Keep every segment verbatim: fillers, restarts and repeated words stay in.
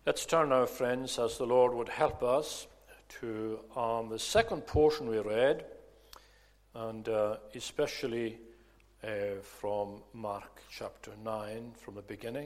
Let's turn now, friends, as the Lord would help us, to um, the second portion we read, and uh, especially uh, from Mark chapter nine, from the beginning.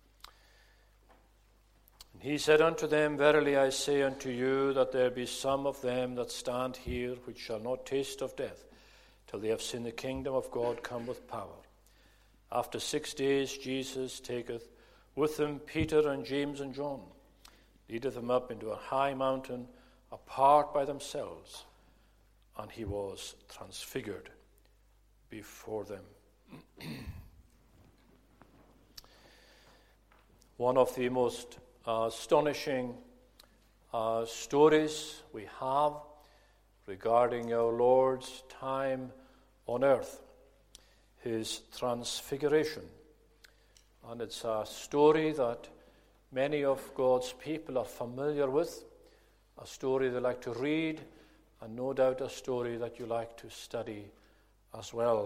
And he said unto them, Verily I say unto you, that there be some of them that stand here which shall not taste of death, till they have seen the kingdom of God come with power. After six days Jesus taketh with him Peter and James and John, leadeth them up into a high mountain, apart by themselves, and he was transfigured before them. One of the most uh, astonishing uh, stories we have regarding our Lord's time on earth, his transfiguration. And it's a story that many of God's people are familiar with, a story they like to read, and no doubt a story that you like to study as well.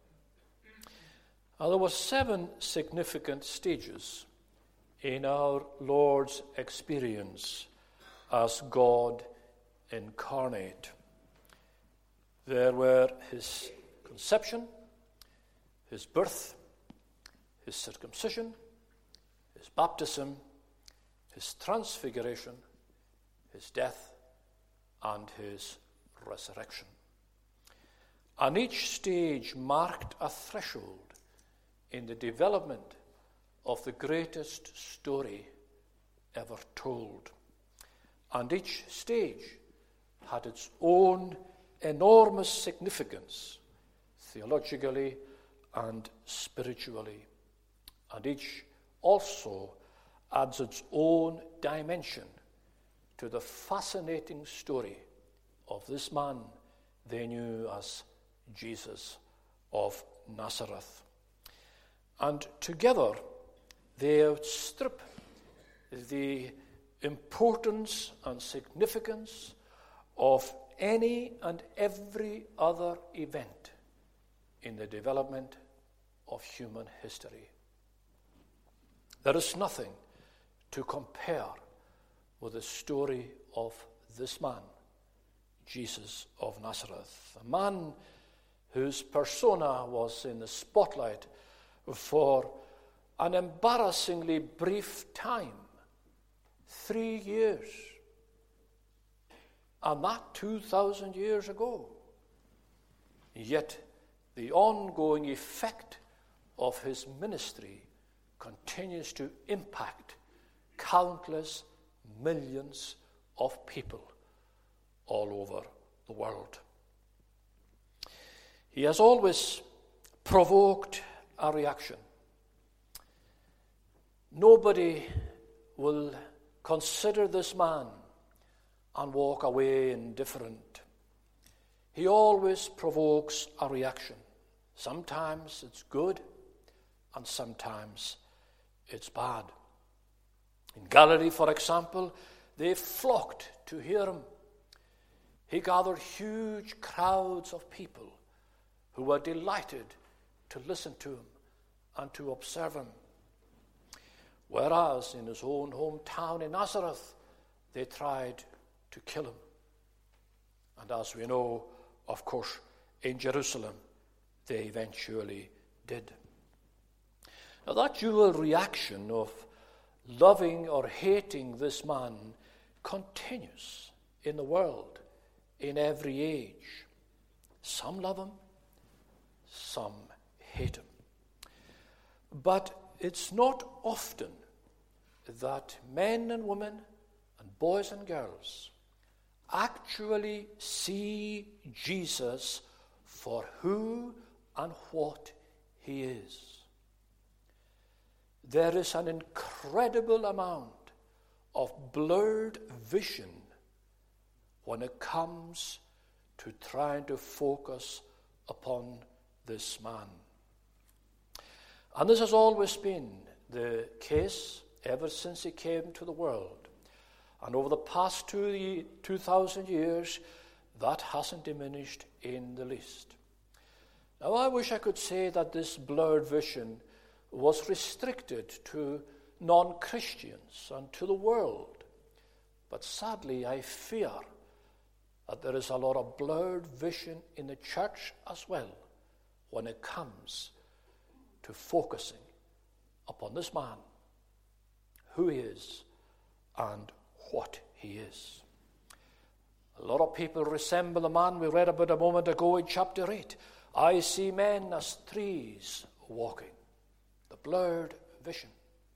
Now, there were seven significant stages in our Lord's experience as God incarnate. There were his conception, his birth, his circumcision, his baptism, his transfiguration, his death, and his resurrection. And each stage marked a threshold in the development of the greatest story ever told. And each stage had its own enormous significance, theologically and spiritually. And each also adds its own dimension to the fascinating story of this man they knew as Jesus of Nazareth. And together they outstrip the importance and significance of any and every other event in the development of human history. There is nothing to compare with the story of this man, Jesus of Nazareth, a man whose persona was in the spotlight for an embarrassingly brief time, three years, and that two thousand years ago. Yet the ongoing effect of his ministry continues to impact countless millions of people all over the world. He has always provoked a reaction. Nobody will consider this man and walk away indifferent. He always provokes a reaction. Sometimes it's good, and sometimes it's bad. In Galilee, for example, they flocked to hear him. He gathered huge crowds of people who were delighted to listen to him and to observe him. Whereas in his own hometown in Nazareth, they tried to kill him. And as we know, of course, in Jerusalem, they eventually did. Now, that dual reaction of loving or hating this man continues in the world, in every age. Some love him, some hate him. But it's not often that men and women and boys and girls actually see Jesus for who and what he is. There is an incredible amount of blurred vision when it comes to trying to focus upon this man. And this has always been the case ever since he came to the world. And over the past two, two thousand years, that hasn't diminished in the least. Now, I wish I could say that this blurred vision was restricted to non-Christians and to the world. But sadly, I fear that there is a lot of blurred vision in the church as well when it comes to focusing upon this man, who he is and what he is. A lot of people resemble the man we read about a moment ago in chapter eight. I see men as trees walking. The blurred vision.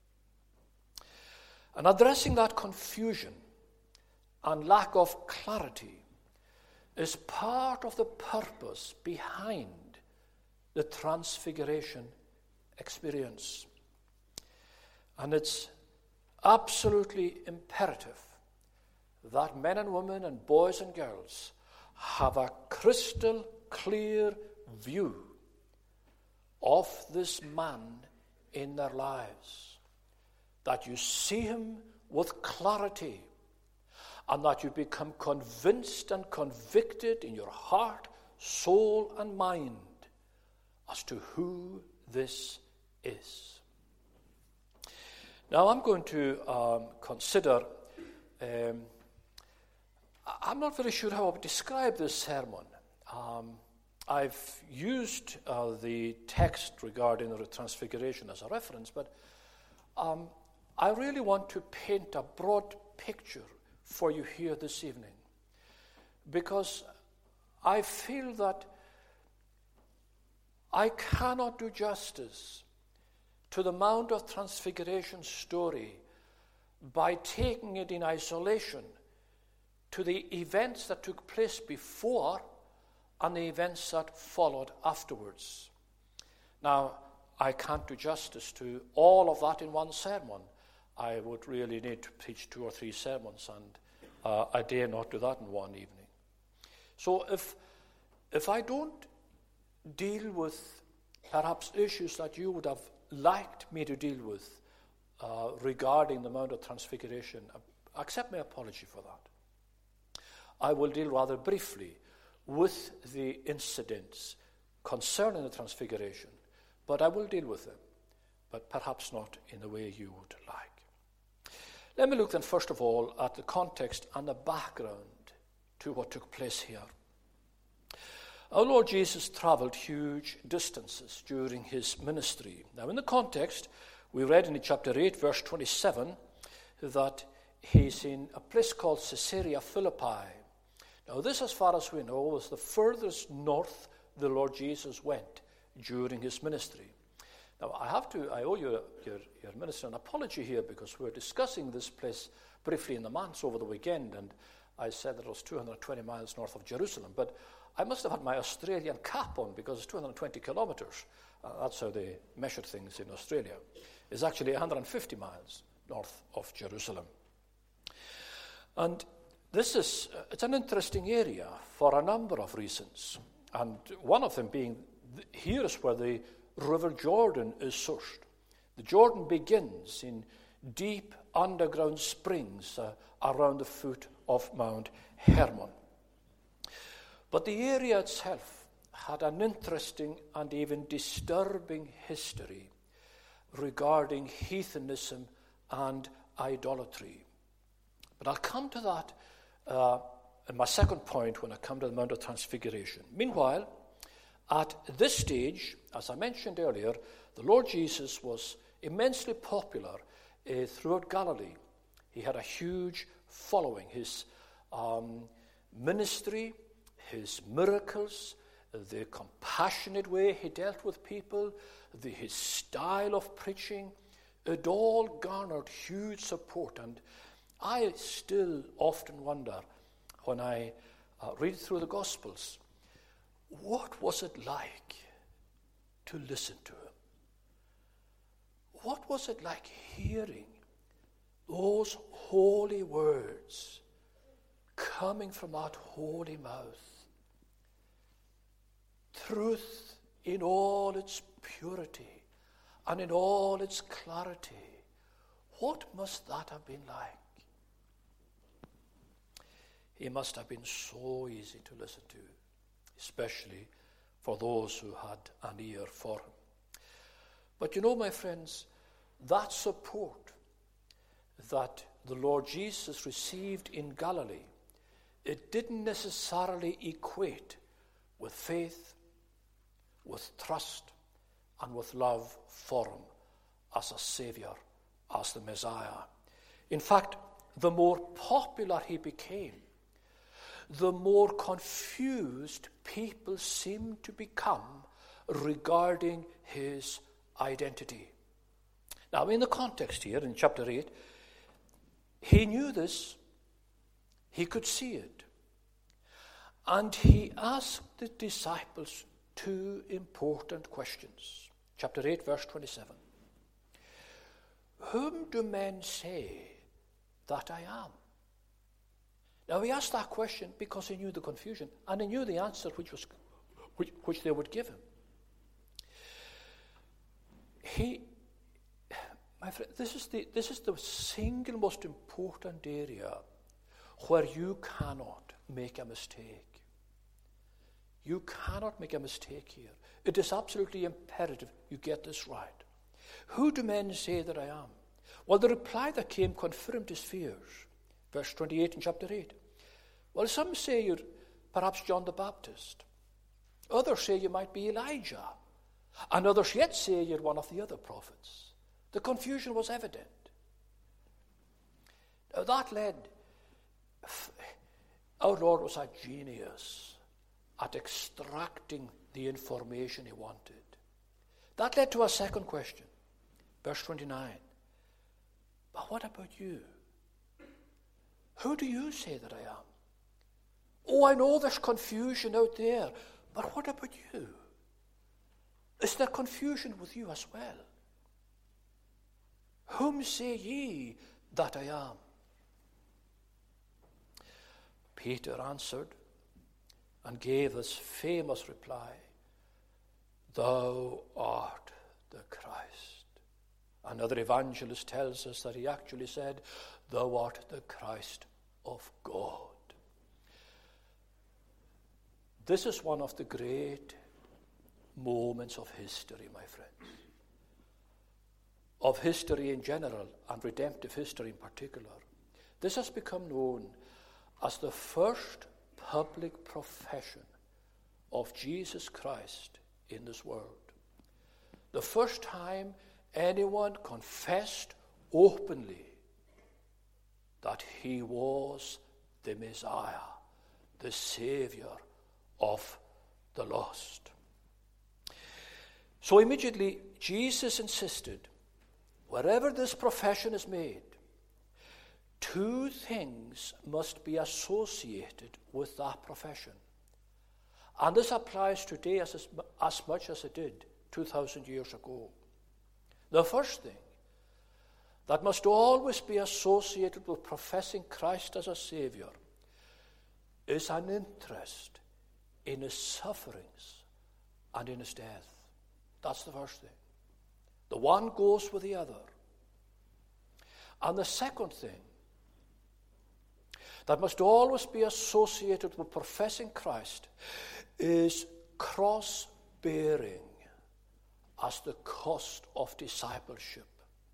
And addressing that confusion and lack of clarity is part of the purpose behind the transfiguration experience. And it's absolutely imperative that men and women and boys and girls have a crystal clear view of this man in their lives. That you see him with clarity, and that you become convinced and convicted in your heart, soul, and mind as to who this is. Now I'm going to um, consider, um, I'm not very sure how I would describe this sermon. Um, I've used uh, the text regarding the Transfiguration as a reference, but um, I really want to paint a broad picture for you here this evening, because I feel that I cannot do justice to the Mount of Transfiguration story by taking it in isolation to the events that took place before and the events that followed afterwards. Now, I can't do justice to all of that in one sermon. I would really need to preach two or three sermons, and uh, I dare not do that in one evening. So if if I don't deal with perhaps issues that you would have liked me to deal with uh, regarding the Mount of Transfiguration, accept my apology for that. I will deal rather briefly with the incidents concerning the Transfiguration, but I will deal with them, but perhaps not in the way you would like. Let me look then first of all at the context and the background to what took place here. Our Lord Jesus traveled huge distances during his ministry. Now in the context, we read in chapter eight, verse twenty-seven, that he's in a place called Caesarea Philippi. Now this, as far as we know, was the furthest north the Lord Jesus went during his ministry. Now, I have to, I owe you, your, your minister an apology here, because we were discussing this place briefly in the manse over the weekend, and I said that it was two hundred twenty miles north of Jerusalem, but I must have had my Australian cap on, because it's two hundred twenty kilometers. Uh, that's how they measure things in Australia. It's actually one hundred fifty miles north of Jerusalem. And this is, uh, it's an interesting area for a number of reasons, and one of them being, th- here is where the River Jordan is sourced. The Jordan begins in deep underground springs uh, around the foot of Mount Hermon. But the area itself had an interesting and even disturbing history regarding heathenism and idolatry. But I'll come to that uh, in my second point when I come to the Mount of Transfiguration. Meanwhile, at this stage, as I mentioned earlier, the Lord Jesus was immensely popular uh, throughout Galilee. He had a huge following. His um, ministry, his miracles, the compassionate way he dealt with people, the, his style of preaching, it all garnered huge support. And I still often wonder when I uh, read through the Gospels, what was it like to listen to him? What was it like hearing those holy words coming from that holy mouth? Truth in all its purity and in all its clarity. What must that have been like? He must have been so easy to listen to, especially for those who had an ear for him. But you know, my friends, that support that the Lord Jesus received in Galilee, it didn't necessarily equate with faith, with trust, and with love for him as a Savior, as the Messiah. In fact, the more popular he became, the more confused people seemed to become regarding his identity. Now, in the context here, in chapter eight, he knew this, he could see it, and he asked the disciples two important questions. Chapter eight, verse twenty-seven. Whom do men say that I am? Now, he asked that question because he knew the confusion, and he knew the answer which was which, which they would give him. He, my friend, this is the this is the single most important area where you cannot make a mistake. You cannot make a mistake here. It is absolutely imperative you get this right. Who do men say that I am? Well, the reply that came confirmed his fears. Verse twenty-eight in chapter eight. Well, some say you're perhaps John the Baptist. Others say you might be Elijah. And others yet say you're one of the other prophets. The confusion was evident. Now that led, our Lord was a genius at extracting the information he wanted. That led to a second question. Verse twenty-nine. But what about you? Who do you say that I am? Oh, I know there's confusion out there, but what about you? Is there confusion with you as well? Whom say ye that I am? Peter answered and gave this famous reply, Thou art the Christ. Another evangelist tells us that he actually said, Thou art the Christ of God. This is one of the great moments of history, my friends. Of history in general and redemptive history in particular. This has become known as the first public profession of Jesus Christ in this world. The first time anyone confessed openly that he was the Messiah, the Savior of the lost. So immediately Jesus insisted, wherever this profession is made, two things must be associated with that profession. And this applies today as, as much as it did two thousand years ago. The first thing that must always be associated with professing Christ as a Savior is an interest in his sufferings and in his death. That's the first thing. The one goes with the other. And the second thing that must always be associated with professing Christ is cross-bearing as the cost of discipleship.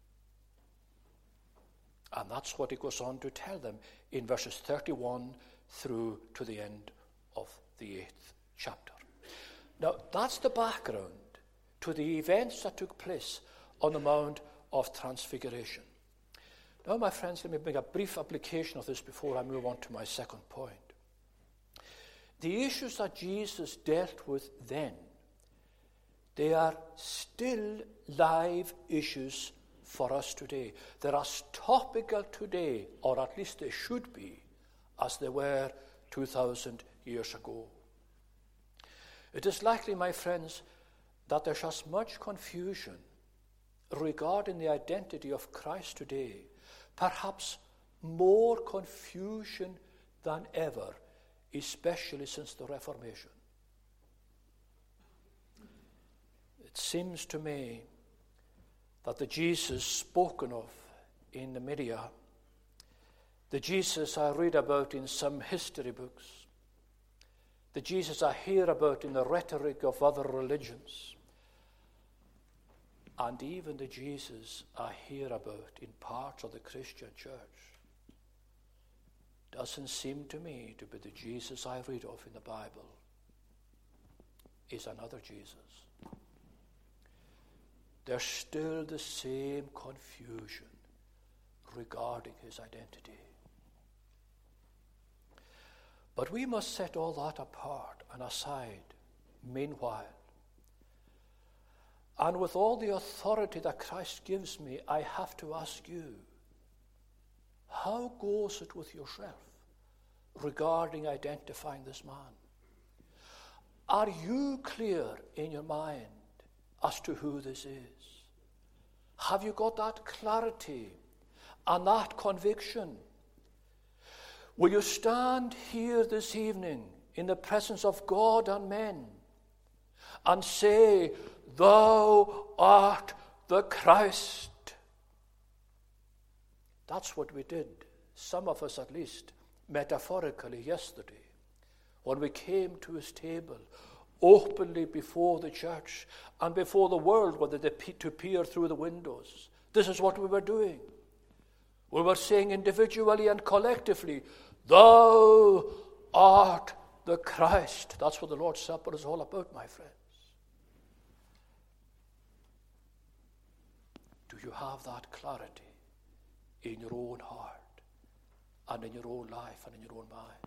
And that's what he goes on to tell them in verses thirty-one through to the end of the eighth chapter. Now, that's the background to the events that took place on the Mount of Transfiguration. Now, my friends, let me make a brief application of this before I move on to my second point. The issues that Jesus dealt with then, they are still live issues for us today. They're as topical today, or at least they should be, as they were two thousand years ago. It is likely, my friends, that there's as much confusion regarding the identity of Christ today, perhaps more confusion than ever, especially since the Reformation. It seems to me that the Jesus spoken of in the media, the Jesus I read about in some history books, the Jesus I hear about in the rhetoric of other religions, and even the Jesus I hear about in parts of the Christian church doesn't seem to me to be the Jesus I read of in the Bible. Is another Jesus. There's still the same confusion regarding his identity. But we must set all that apart and aside meanwhile. And with all the authority that Christ gives me, I have to ask you, how goes it with yourself regarding identifying this man? Are you clear in your mind as to who this is? Have you got that clarity and that conviction? Will you stand here this evening in the presence of God and men and say, "Thou art the Christ"? That's what we did, some of us at least, metaphorically yesterday, when we came to his table openly before the church and before the world, whether they pe- to peer through the windows. This is what we were doing. We were saying individually and collectively, "Thou art the Christ." That's what the Lord's Supper is all about, my friends. Do you have that clarity in your own heart and in your own life and in your own mind?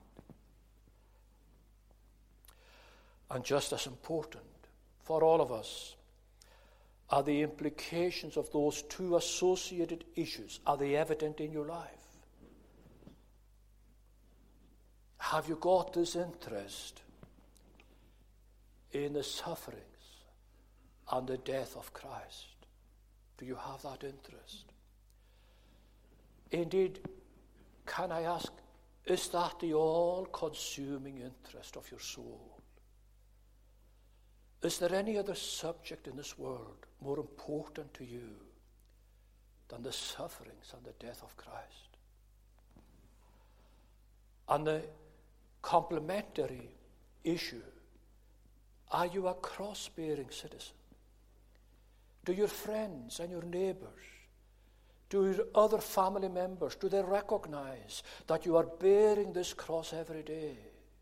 And just as important for all of us are the implications of those two associated issues. Are they evident in your life? Have you got this interest in the sufferings and the death of Christ? Do you have that interest? Indeed, can I ask, is that the all-consuming interest of your soul? Is there any other subject in this world more important to you than the sufferings and the death of Christ? And the complementary issue, are you a cross-bearing citizen? Do your friends and your neighbors, do your other family members, do they recognize that you are bearing this cross every day?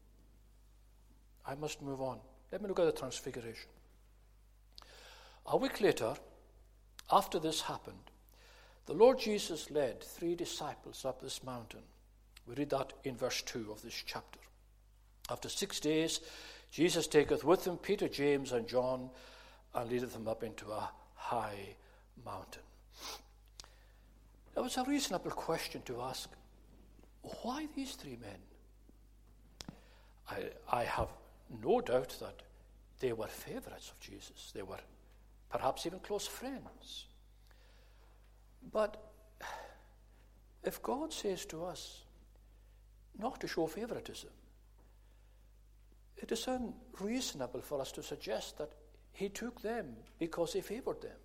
I must move on. Let me look at the Transfiguration. A week later, after this happened, the Lord Jesus led three disciples up this mountain. We read that in verse two of this chapter. After six days, Jesus taketh with him Peter, James, and John, and leadeth them up into a high mountain. Now, it's a reasonable question to ask, why these three men? I, I have no doubt that they were favorites of Jesus. They were perhaps even close friends. But if God says to us not to show favoritism, it is unreasonable for us to suggest that he took them because he favored them.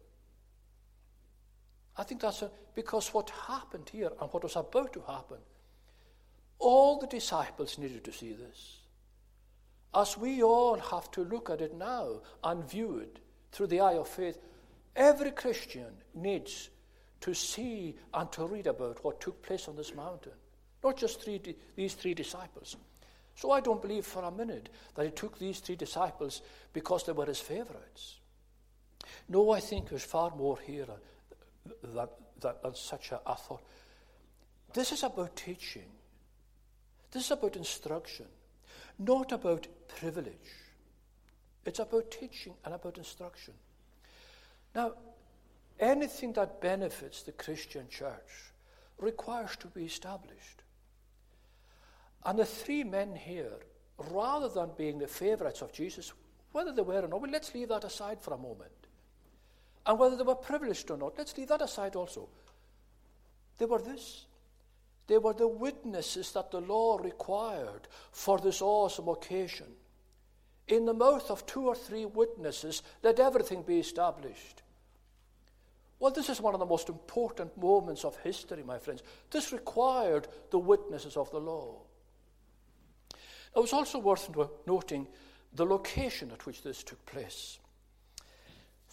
I think that's a, because what happened here and what was about to happen, all the disciples needed to see this. As we all have to look at it now and view it through the eye of faith, every Christian needs to see and to read about what took place on this mountain. Not just three, these three disciples. So I don't believe for a minute that he took these three disciples because they were his favorites. No, I think there's far more here than, than, than such a, a thought. This is about teaching. This is about instruction. Not about privilege. It's about teaching and about instruction. Now, anything that benefits the Christian church requires to be established. And the three men here, rather than being the favorites of Jesus, whether they were or not, well, let's leave that aside for a moment. And whether they were privileged or not, let's leave that aside also. They were this. They were the witnesses that the law required for this awesome occasion. In the mouth of two or three witnesses, let everything be established. Well, this is one of the most important moments of history, my friends. This required the witnesses of the law. It was also worth noting the location at which this took place.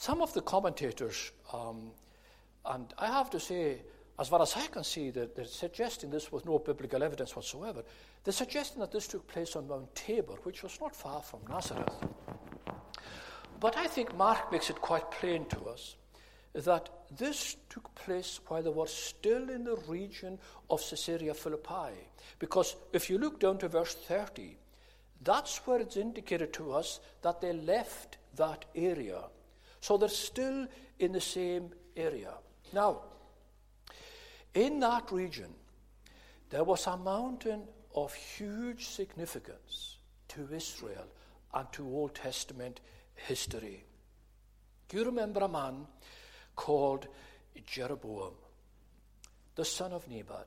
Some of the commentators, um, and I have to say, as far as I can see, that they're suggesting this with no biblical evidence whatsoever. They're suggesting that this took place on Mount Tabor, which was not far from Nazareth. But I think Mark makes it quite plain to us that this took place while they were still in the region of Caesarea Philippi. Because if you look down to verse thirty, that's where it's indicated to us that they left that area. So they're still in the same area. Now, in that region, there was a mountain of huge significance to Israel and to Old Testament history. Do you remember a man called Jeroboam, the son of Nebat?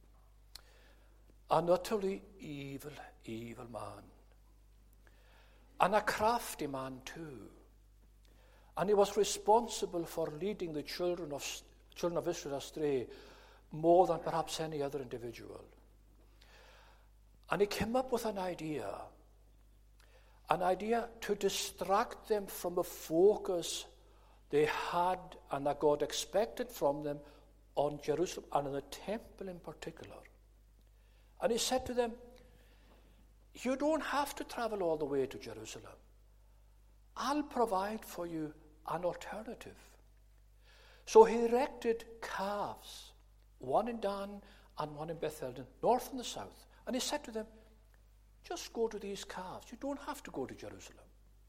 An utterly evil, evil man. And a crafty man too. And he was responsible for leading the children of, children of Israel astray more than perhaps any other individual. And he came up with an idea, an idea to distract them from the focus they had and that God expected from them on Jerusalem and on the temple in particular. And he said to them, you don't have to travel all the way to Jerusalem. I'll provide for you an alternative. So he erected calves, one in Dan and one in Bethel, north and the south. And he said to them, just go to these calves. You don't have to go to Jerusalem.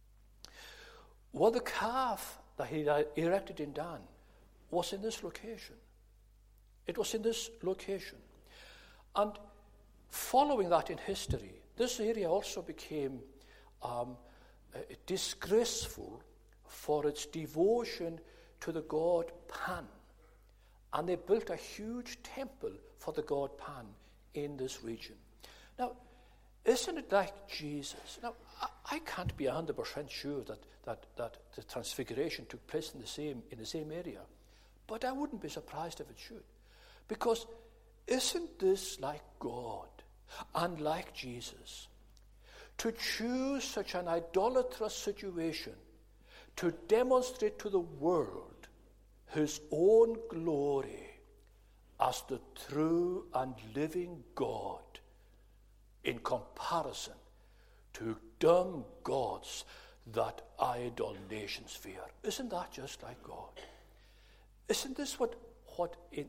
Well, the calf that he erected in Dan was in this location. It was in this location. And following that in history, this area also became um, uh, disgraceful for its devotion to the god Pan. And they built a huge temple for the god Pan in this region. Now, isn't it like Jesus? Now, I, I can't be one hundred percent sure that, that, that the transfiguration took place in the same in the same area, but I wouldn't be surprised if it should. Because isn't this like God and like Jesus to choose such an idolatrous situation to demonstrate to the world his own glory as the true and living God in comparison to dumb gods that idol nations fear? Isn't that just like God? Isn't this what, what it,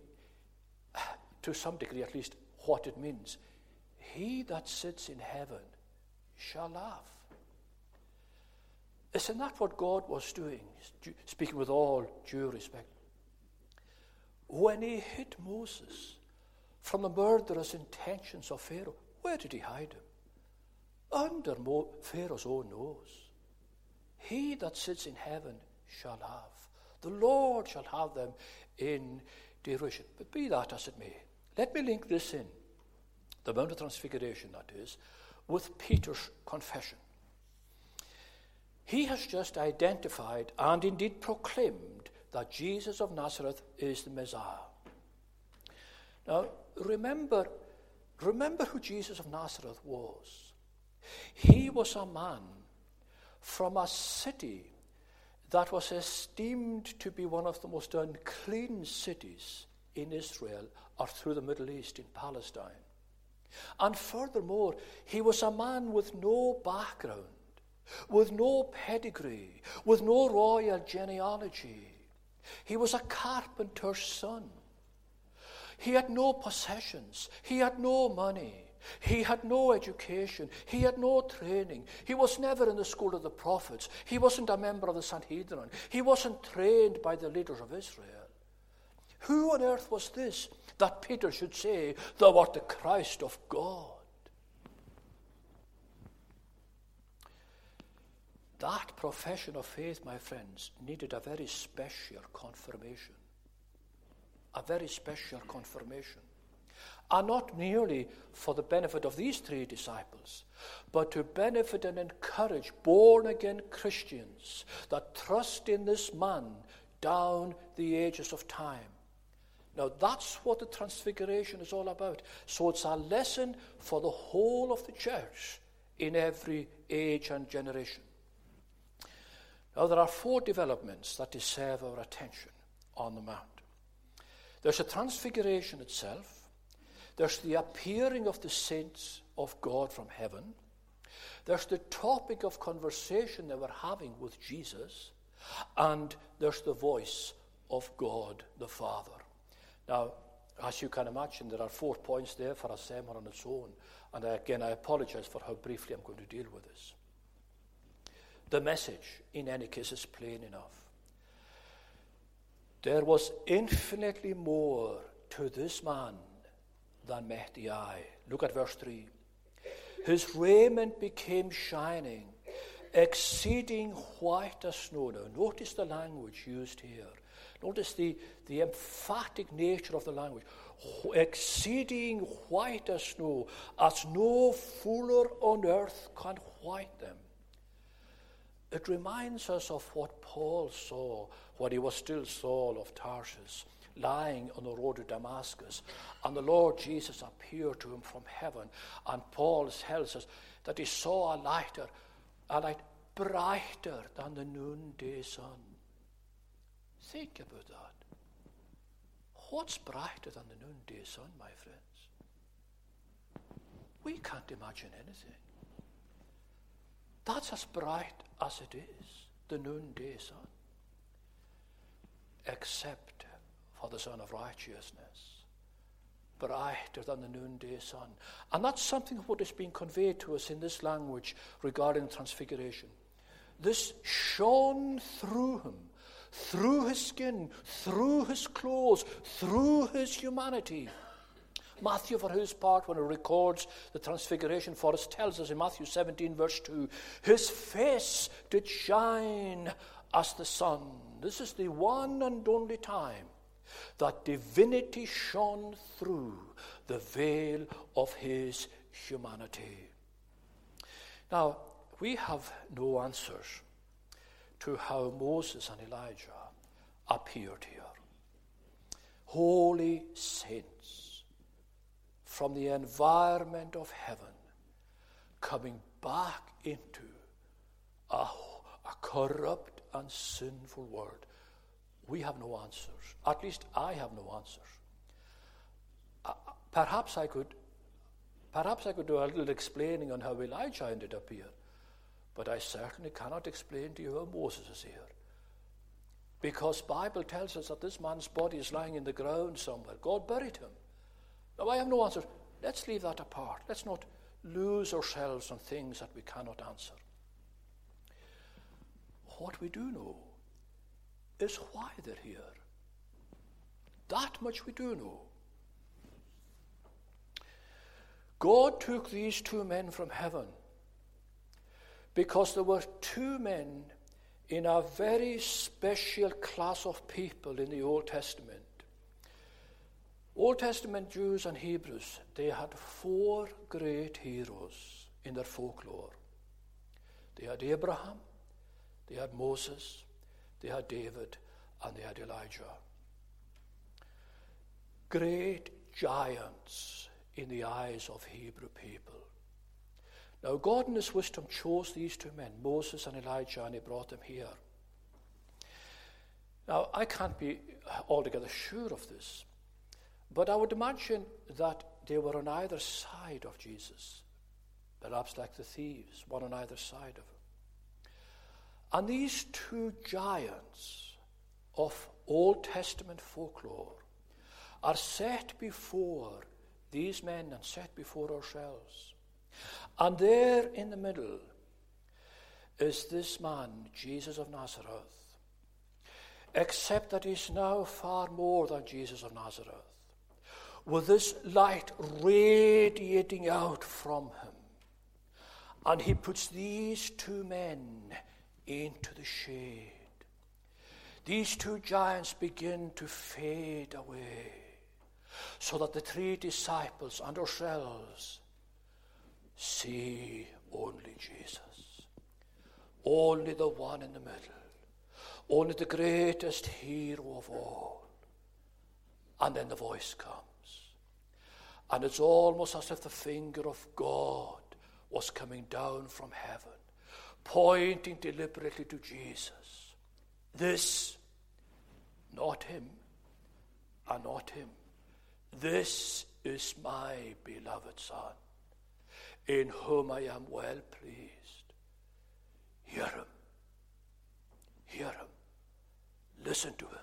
to some degree at least, what it means? He that sits in heaven shall laugh. Isn't that what God was doing, speaking with all due respect? When he hid Moses from the murderous intentions of Pharaoh, where did he hide him? Under Mo- Pharaoh's own nose. He that sits in heaven shall have. The Lord shall have them in derision. But be that as it may, let me link this in, the Mount of Transfiguration that is, with Peter's confession. He has just identified and indeed proclaimed that Jesus of Nazareth is the Messiah. Now, remember, remember who Jesus of Nazareth was. He was a man from a city that was esteemed to be one of the most unclean cities in Israel or through the Middle East in Palestine. And furthermore, he was a man with no background, with no pedigree, with no royal genealogy. He was a carpenter's son. He had no possessions. He had no money. He had no education. He had no training. He was never in the school of the prophets. He wasn't a member of the Sanhedrin. He wasn't trained by the leaders of Israel. Who on earth was this that Peter should say, thou art the Christ of God? That profession of faith, my friends, needed a very special confirmation. A very special confirmation. And not merely for the benefit of these three disciples, but to benefit and encourage born-again Christians that trust in this man down the ages of time. Now, that's what the Transfiguration is all about. So it's a lesson for the whole of the church in every age and generation. Now, there are four developments that deserve our attention on the Mount. There's the transfiguration itself. There's the appearing of the saints of God from heaven. There's the topic of conversation they were having with Jesus. And there's the voice of God the Father. Now, as you can imagine, there are four points there for a sermon on its own. And again, I apologize for how briefly I'm going to deal with this. The message, in any case, is plain enough. There was infinitely more to this man than met the eye. Look at verse three. His raiment became shining, exceeding white as snow. Now, notice the language used here. Notice the, the emphatic nature of the language. Exceeding white as snow, as no fuller on earth can white them. It reminds us of what Paul saw when he was still Saul of Tarsus, lying on the road to Damascus. And the Lord Jesus appeared to him from heaven. And Paul tells us that he saw a lighter, a light brighter than the noonday sun. Think about that. What's brighter than the noonday sun, my friends? We can't imagine anything. That's as bright as it is, the noonday sun. Except for the Son of Righteousness, brighter than the noonday sun. And that's something of what is being conveyed to us in this language regarding transfiguration. This shone through him, through his skin, through his clothes, through his humanity. Matthew, for his part, when he records the transfiguration for us, tells us in Matthew seventeen, verse two, his face did shine as the sun. This is the one and only time that divinity shone through the veil of his humanity. Now, we have no answers to how Moses and Elijah appeared here. Holy saints from the environment of heaven coming back into a, a corrupt and sinful world. We have no answers. At least I have no answers. Uh, perhaps I could perhaps I could do a little explaining on how Elijah ended up here. But I certainly cannot explain to you how Moses is here. Because the Bible tells us that this man's body is lying in the ground somewhere. God buried him. Now, I have no answer. Let's leave that apart. Let's not lose ourselves on things that we cannot answer. What we do know is why they're here. That much we do know. God took these two men from heaven because there were two men in a very special class of people in the Old Testament. Old Testament Jews and Hebrews, they had four great heroes in their folklore. They had Abraham, they had Moses, they had David, and they had Elijah. Great giants in the eyes of Hebrew people. Now, God in his wisdom chose these two men, Moses and Elijah, and he brought them here. Now, I can't be altogether sure of this, but I would imagine that they were on either side of Jesus, perhaps like the thieves, one on either side of him. And these two giants of Old Testament folklore are set before these men and set before ourselves. And there in the middle is this man, Jesus of Nazareth, except that he's now far more than Jesus of Nazareth, with this light radiating out from him. And he puts these two men into the shade. These two giants begin to fade away, so that the three disciples and ourselves see only Jesus. Only the one in the middle. Only the greatest hero of all. And then the voice comes. And it's almost as if the finger of God was coming down from heaven, pointing deliberately to Jesus. This, not him, and not him. This is my beloved Son, in whom I am well pleased. Hear him. Hear him. Listen to him.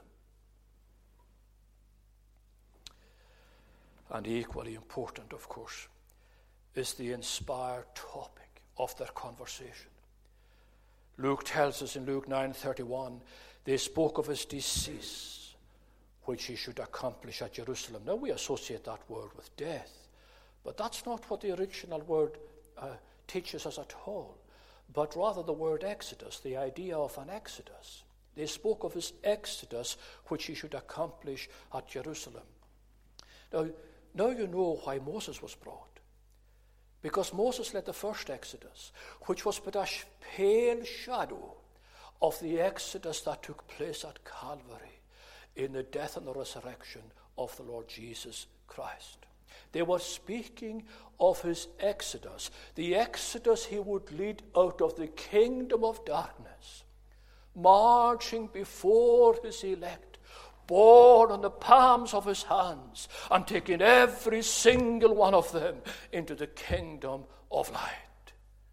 And equally important, of course, is the inspired topic of their conversation. Luke tells us in Luke nine thirty-one, they spoke of his decease, which he should accomplish at Jerusalem. Now we associate that word with death, but that's not what the original word uh, teaches us at all, but rather the word exodus, the idea of an exodus. They spoke of his exodus, which he should accomplish at Jerusalem. Now, now you know why Moses was brought. Because Moses led the first exodus, which was but a pale shadow of the exodus that took place at Calvary in the death and the resurrection of the Lord Jesus Christ. They were speaking of his exodus, the exodus he would lead out of the kingdom of darkness, marching before his elect, borne on the palms of his hands, and taking every single one of them into the kingdom of light.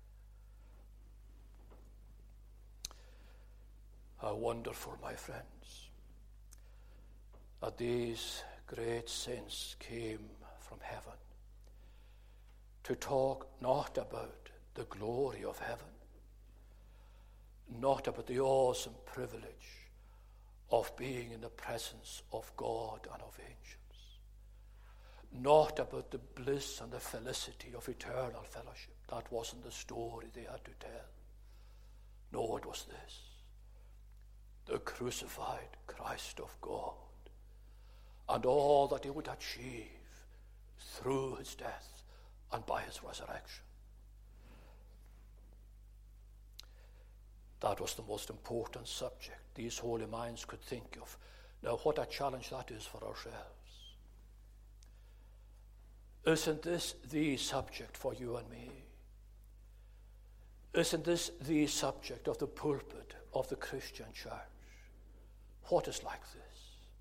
How wonderful, my friends, that these great saints came from heaven to talk not about the glory of heaven, not about the awesome privilege of being in the presence of God and of angels, not about the bliss and the felicity of eternal fellowship. That wasn't the story they had to tell. No, it was this: the crucified Christ of God and all that he would achieve through his death and by his resurrection. That was the most important subject these holy minds could think of. Now, what a challenge that is for ourselves. Isn't this the subject for you and me? Isn't this the subject of the pulpit of the Christian church? What is like this?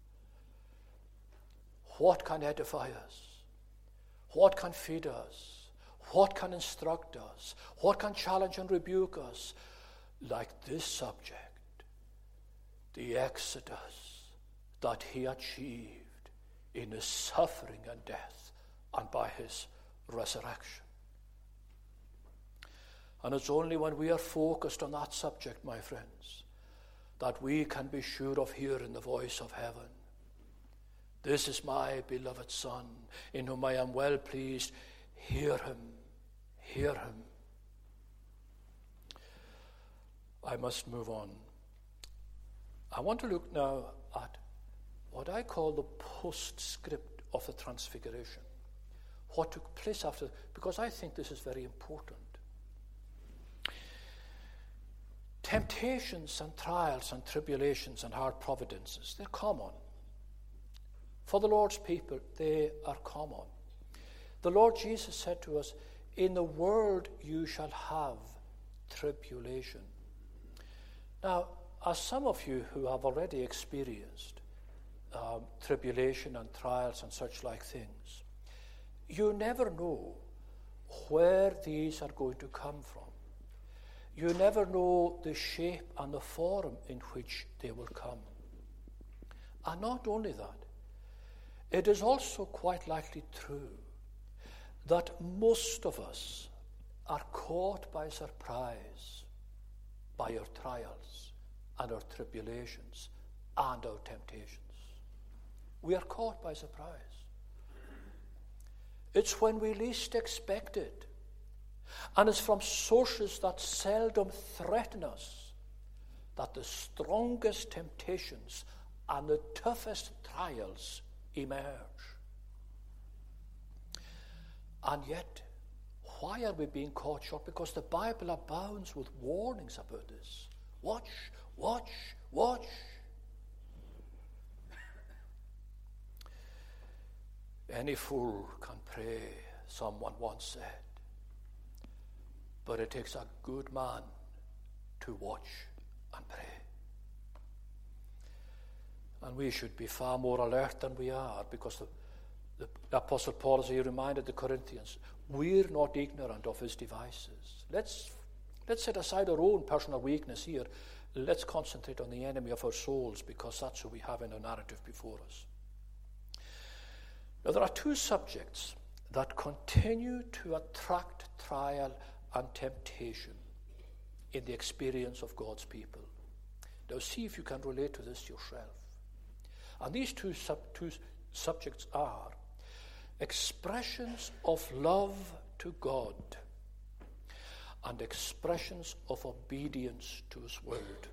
What can edify us? What can feed us? What can instruct us? What can challenge and rebuke us? Like this subject, the exodus that he achieved in his suffering and death and by his resurrection. And it's only when we are focused on that subject, my friends, that we can be sure of hearing the voice of heaven. This is my beloved Son, in whom I am well pleased. Hear him, hear him. I must move on. I want to look now at what I call the postscript of the Transfiguration. What took place after, because I think this is very important. Temptations and trials and tribulations and hard providences, they're common. For the Lord's people, they are common. The Lord Jesus said to us, in the world you shall have tribulation. Now, as some of you who have already experienced um, tribulation and trials and such like things, you never know where these are going to come from. You never know the shape and the form in which they will come. And not only that, it is also quite likely true that most of us are caught by surprise by our trials and our tribulations and our temptations. We are caught by surprise. It's when we least expect it. And it's from sources that seldom threaten us that the strongest temptations and the toughest trials emerge. And yet, why are we being caught short? Because the Bible abounds with warnings about this. Watch, watch, watch. Any fool can pray, someone once said. But it takes a good man to watch and pray. And we should be far more alert than we are, because the, the, the Apostle Paul, as he reminded the Corinthians, we're not ignorant of his devices. Let's, let's set aside our own personal weakness here. Let's concentrate on the enemy of our souls, because that's who we have in our narrative before us. Now, there are two subjects that continue to attract trial and temptation in the experience of God's people. Now, see if you can relate to this yourself. And these two, sub, two subjects are expressions of love to God and expressions of obedience to his word.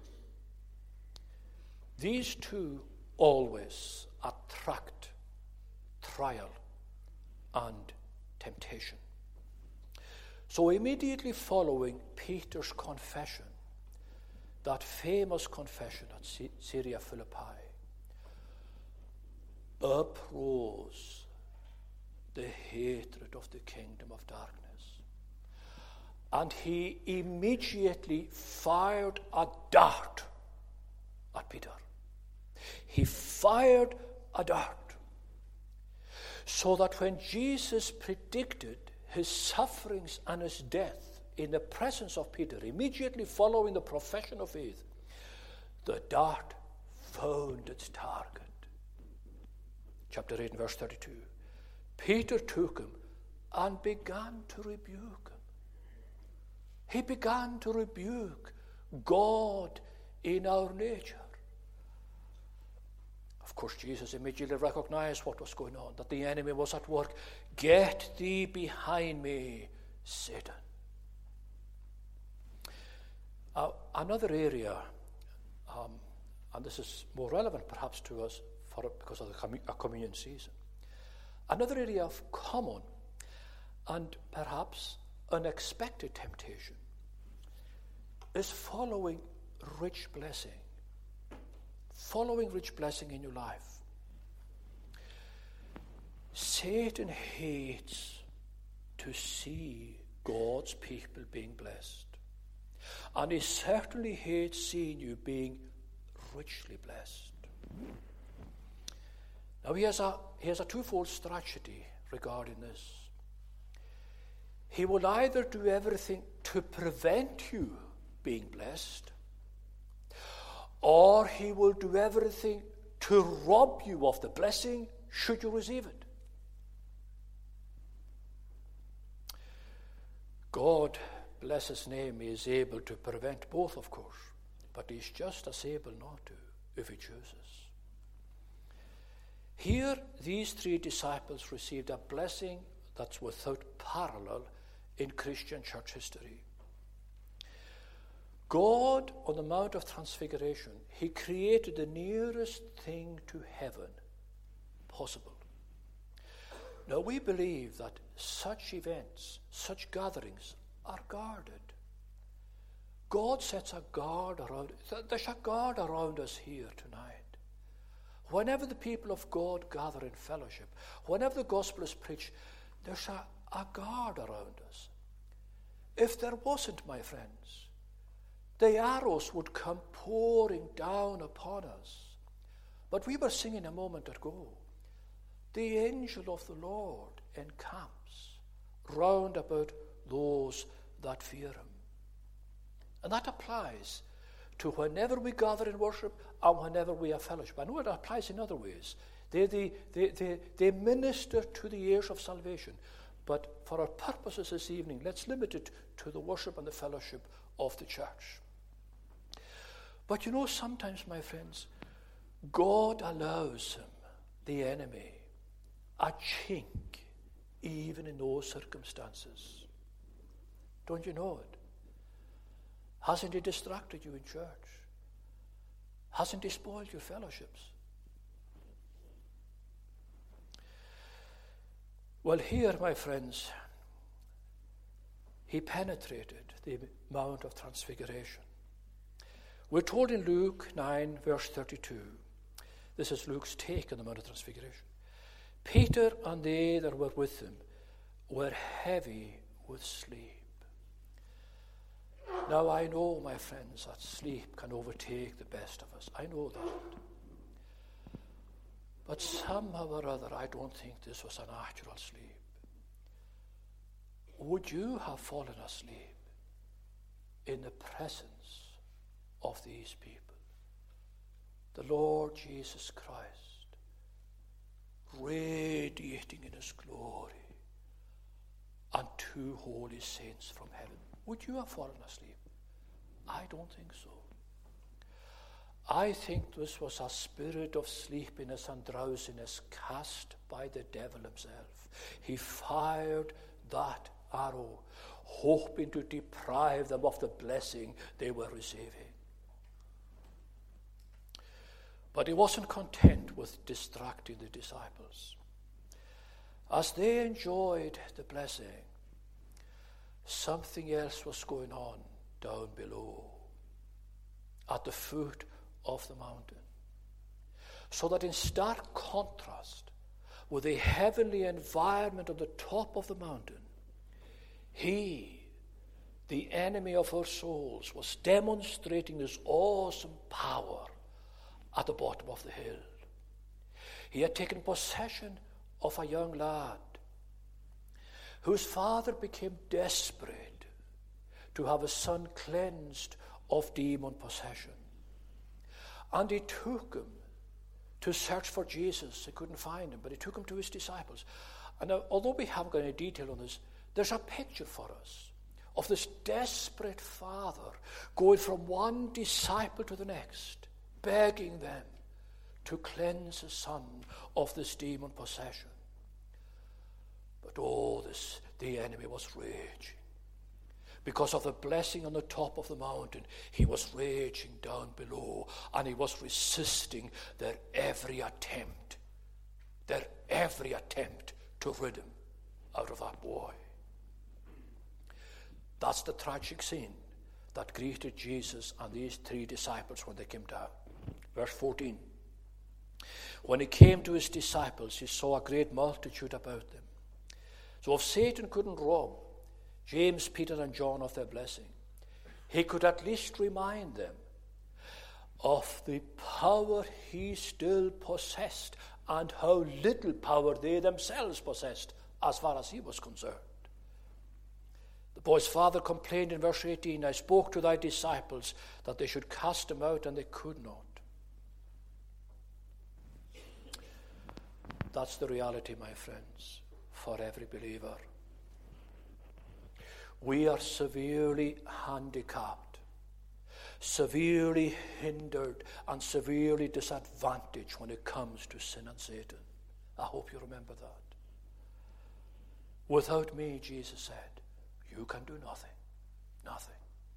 These two always attract trial and temptation. So immediately following Peter's confession, that famous confession at Caesarea Philippi, up rose the hatred of the kingdom of darkness. And he immediately fired a dart at Peter. He fired a dart. So that when Jesus predicted his sufferings and his death in the presence of Peter, immediately following the profession of faith, the dart found its target. Chapter eight and verse thirty-two. Peter took him and began to rebuke him. He began to rebuke God in our nature. Of course, Jesus immediately recognized what was going on, that the enemy was at work. Get thee behind me, Satan. Uh, another area, um, and this is more relevant perhaps to us for because of the commun- communion season. Another area of common and perhaps unexpected temptation is following rich blessing. Following rich blessing in your life. Satan hates to see God's people being blessed. And he certainly hates seeing you being richly blessed. Now he has a, he has a twofold strategy regarding this. He will either do everything to prevent you being blessed, or he will do everything to rob you of the blessing should you receive it. God, bless his name, is able to prevent both, of course, but he's just as able not to if he chooses. Here, these three disciples received a blessing that's without parallel in Christian church history. God, on the Mount of Transfiguration, he created the nearest thing to heaven possible. Now, we believe that such events, such gatherings, are guarded. God sets a guard around, there's a guard around us here tonight. Whenever the people of God gather in fellowship, whenever the gospel is preached, there's a, a guard around us. If there wasn't, my friends, the arrows would come pouring down upon us. But we were singing a moment ago, the angel of the Lord encamps round about those that fear him. And that applies to whenever we gather in worship and whenever we have fellowship. I know it applies in other ways. They, they, they, they, they minister to the ears of salvation. But for our purposes this evening, let's limit it to the worship and the fellowship of the church. But you know, sometimes, my friends, God allows him, the enemy, a chink, even in those circumstances. Don't you know it? Hasn't he distracted you in church? Hasn't he spoiled your fellowships? Well, here, my friends, he penetrated the Mount of Transfiguration. We're told in Luke nine, verse thirty-two, this is Luke's take on the Mount of Transfiguration. Peter and they that were with him were heavy with sleep. Now I know, my friends, that sleep can overtake the best of us. I know that. But somehow or other, I don't think this was a natural sleep. Would you have fallen asleep in the presence of these people? The Lord Jesus Christ, radiating in his glory, and two holy saints from heaven. Would you have fallen asleep? I don't think so. I think this was a spirit of sleepiness and drowsiness cast by the devil himself. He fired that arrow, hoping to deprive them of the blessing they were receiving. But he wasn't content with distracting the disciples. As they enjoyed the blessing, something else was going on down below, at the foot of the mountain. So that in stark contrast with the heavenly environment on the top of the mountain, he, the enemy of our souls, was demonstrating his awesome power at the bottom of the hill. He had taken possession of a young lad whose father became desperate to have his son cleansed of demon possession. And he took him to search for Jesus. They couldn't find him, but he took him to his disciples. And now, although we haven't got any detail on this, there's a picture for us of this desperate father going from one disciple to the next, begging them to cleanse his son of this demon possession. But oh, this, the enemy was raging. Because of the blessing on the top of the mountain, he was raging down below, and he was resisting their every attempt, their every attempt to rid him out of that boy. That's the tragic scene that greeted Jesus and these three disciples when they came down. Verse fourteen. When he came to his disciples, he saw a great multitude about them. So if Satan couldn't rob James, Peter, and John of their blessing, he could at least remind them of the power he still possessed and how little power they themselves possessed as far as he was concerned. The boy's father complained in verse eighteen, I spoke to thy disciples that they should cast him out, and they could not. That's the reality, my friends, for every believer. We are severely handicapped, severely hindered, and severely disadvantaged when it comes to sin and Satan. I hope you remember that. Without me, Jesus said, you can do nothing. Nothing.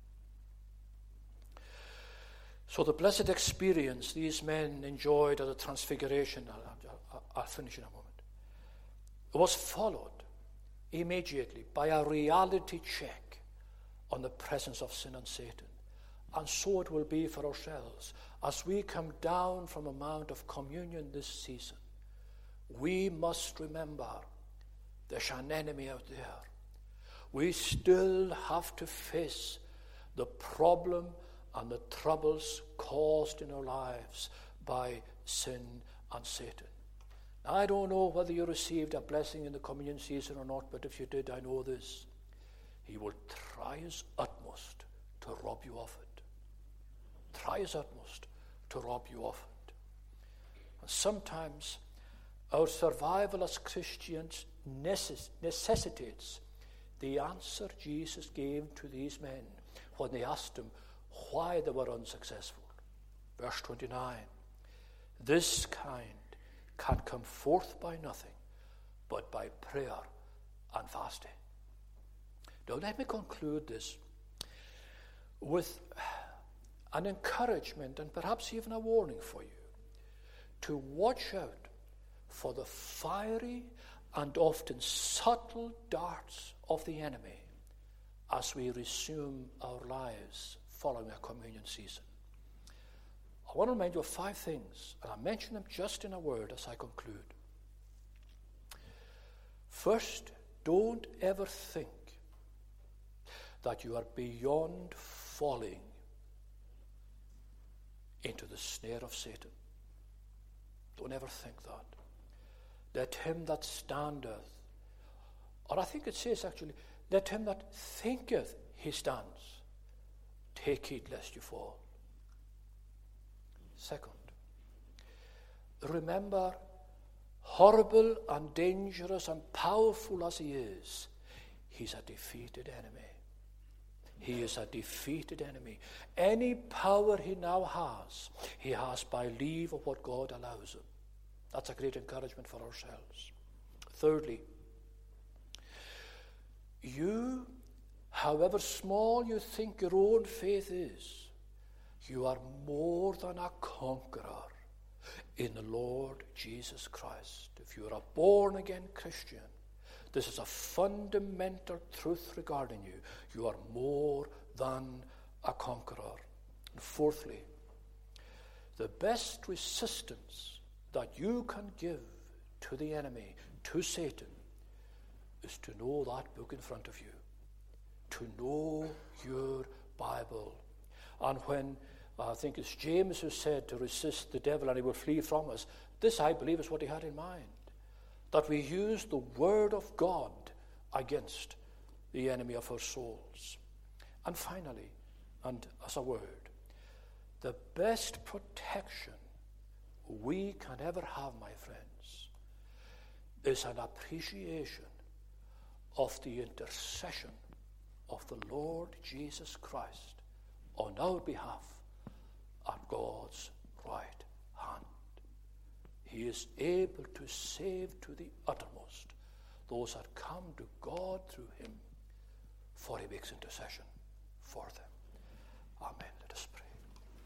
So the blessed experience these men enjoyed at the Transfiguration, I'll, I'll, I'll finish in a moment, it was followed immediately by a reality check on the presence of sin and Satan. And so it will be for ourselves. As we come down from the Mount of Communion this season, we must remember there's an enemy out there. We still have to face the problem and the troubles caused in our lives by sin and Satan. I don't know whether you received a blessing in the communion season or not, but if you did, I know this. He will try his utmost to rob you of it. Try his utmost to rob you of it. And sometimes our survival as Christians necess- necessitates the answer Jesus gave to these men when they asked him why they were unsuccessful. Verse twenty-nine, this kind can come forth by nothing but by prayer and fasting. Now let me conclude this with an encouragement and perhaps even a warning for you to watch out for the fiery and often subtle darts of the enemy as we resume our lives following a communion season. I want to remind you of five things, and I'll mention them just in a word as I conclude. First, don't ever think that you are beyond falling into the snare of Satan. Don't ever think that. Let him that standeth, or I think it says actually, let him that thinketh he stands, take heed lest you fall. Second, remember, horrible and dangerous and powerful as he is, he's a defeated enemy. He is a defeated enemy. Any power he now has, he has by leave of what God allows him. That's a great encouragement for ourselves. Thirdly, you, however small you think your own faith is, you are more than a conqueror in the Lord Jesus Christ. If you are a born-again Christian, this is a fundamental truth regarding you. You are more than a conqueror. And fourthly, the best resistance that you can give to the enemy, to Satan, is to know that book in front of you, to know your Bible. And when, I think it's James who said to resist the devil and he will flee from us, this, I believe, is what he had in mind, that we use the word of God against the enemy of our souls. And finally, and as a word, the best protection we can ever have, my friends, is an appreciation of the intercession of the Lord Jesus Christ on our behalf at God's right hand. He is able to save to the uttermost those that come to God through him, for he makes intercession for them. Amen.